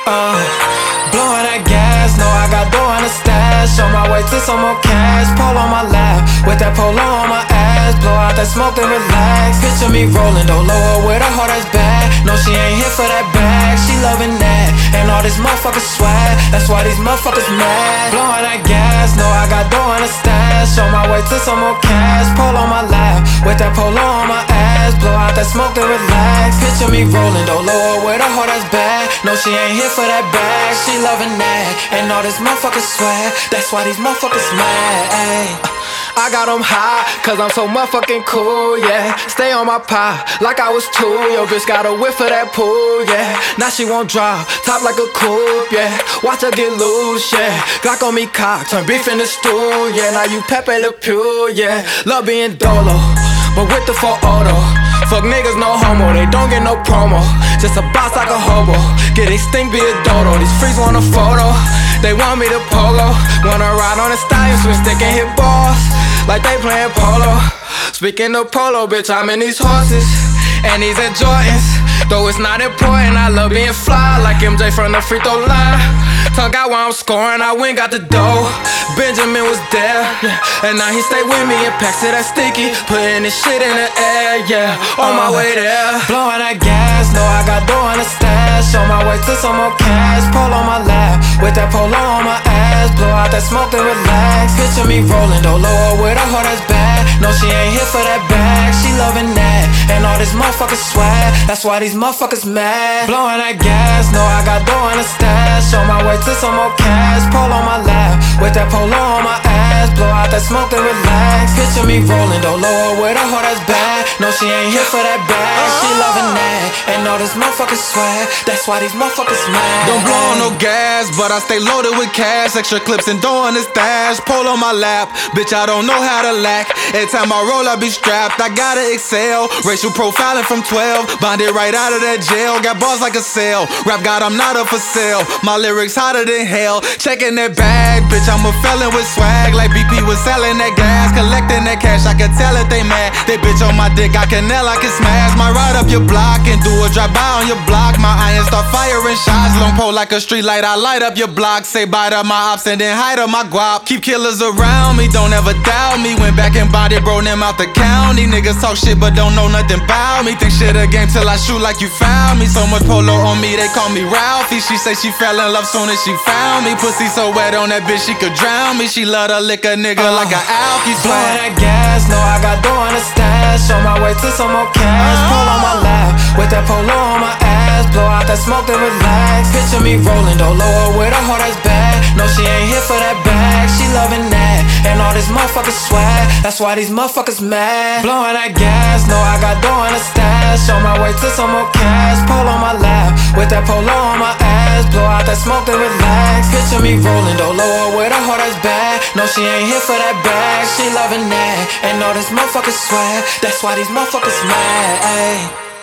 Blowing that gas, no, I got dough in the stash. On my way to some more cash, pole on my lap, with that polo on my ass. Blow out that smoke and relax. Picture me rolling, though, lower with a heart that's bad. No, she ain't here for that bag, she loving that. And all this motherfucker swag, that's why these motherfuckers mad. Blowing that gas, no, I got dough in the stash. On my way to some more cash, pole on my lap, with that polo on my ass. Blow out that smoke and relax. Picture me rolling, though, lower with a heart that's bad. No, she ain't here for that bag, she loving that. And all this motherfucker swag, that's why these motherfuckers mad, ayy. I got them high, cause I'm so motherfucking cool, yeah. Stay on my pie, like I was two. Yo, bitch got a whiff of that pool, yeah. Now she won't drop, top like a coupe, yeah. Watch her get loose, yeah. Glock on me cock, turn beef in the stew, yeah. Now you Pepe Le Pew, yeah. Love being dolo, but with the 4 auto. Fuck niggas, no homo, they don't get no promo. Just a boss like a hobo, get they stink, be a dodo. These freaks want a photo, they want me to pogo. Wanna ride on a stallion, switch stick and hit balls like they playin' polo. Speaking of polo, bitch, I'm in these horses and these Air Jordans. Though it's not important, I love being fly like MJ from the free throw line. Tongue out while I'm scoring, I went got the dough. Benjamin was there, yeah. And now he stay with me and packs it that sticky, putting this shit in the air, yeah. On my way there, blowing that gas, no, I got dough in the stash. On my way to some more cash, pole on my lap, with that polo on my ass. Blow out that smoke and relax. Picture me rolling, though, lower with a heart that's bad. No, she ain't here for that bag, she loving that. And all this motherfucker swag, that's why these motherfuckers mad. Blowing that gas, no, I got dough in the stash. On my way to some more cash, pole on my lap, with that polo on my ass. Blow out that smoke and relax. Picture me rolling, though, lower with a heart that's bad. No, she ain't here for that bag, she loving that. And all this motherfucker swag, that's why these motherfuckers mad. Don't blow on no gas, but I stay loaded with cash. Extra clips and dough in the stash. Pole on my lap, bitch, I don't know how to lack. Every time I roll, I be strapped, I gotta excel. Racial profiling from 12, bonded right out of that jail. Got bars like a sale, rap god, I'm not up for sale. My lyrics hotter than hell, checking that bag. Bitch, I'm a felon with swag, like BP was selling that gas. Collecting that cash, I can tell it they mad. They bitch on my dick, I can nail, I can smash. My ride up your block and do a drive-by on your block. My iron start firing shots, long pole like a street light. I light up your block, say bye to my ops and then hide up my guap. Keep killers around me, don't ever doubt me. Went back and bonded, bro, them out the county. Niggas talk shit but don't know nothing about me. Think shit a game till I shoot like you found me. So much polo on me, they call me Ralphie. She say she fell in love soon as she found me. Pussy so wet on that bitch, she could drown me. She love to lick a nigga like a alky. Blowing that gas, no, I got dough in the stash. On my way to some more cash, pole on my lap, with that polo on my ass. Blow out that smoke and relax. Picture me rolling, though, lower with a heart that's bad. No, she ain't here for that bag, she loving that. And all this motherfucker swag, that's why these motherfuckers mad. Blowing that gas, no, I got dough in the stash. On my way to some more cash, pole on my lap, with that polo on my ass. Blow out that smoke and relax. Picture me rolling, though, lower with a heart that's bad. No, she ain't here for that bag, she loving that. And all this motherfucker swag, that's why these motherfuckers mad, ayy.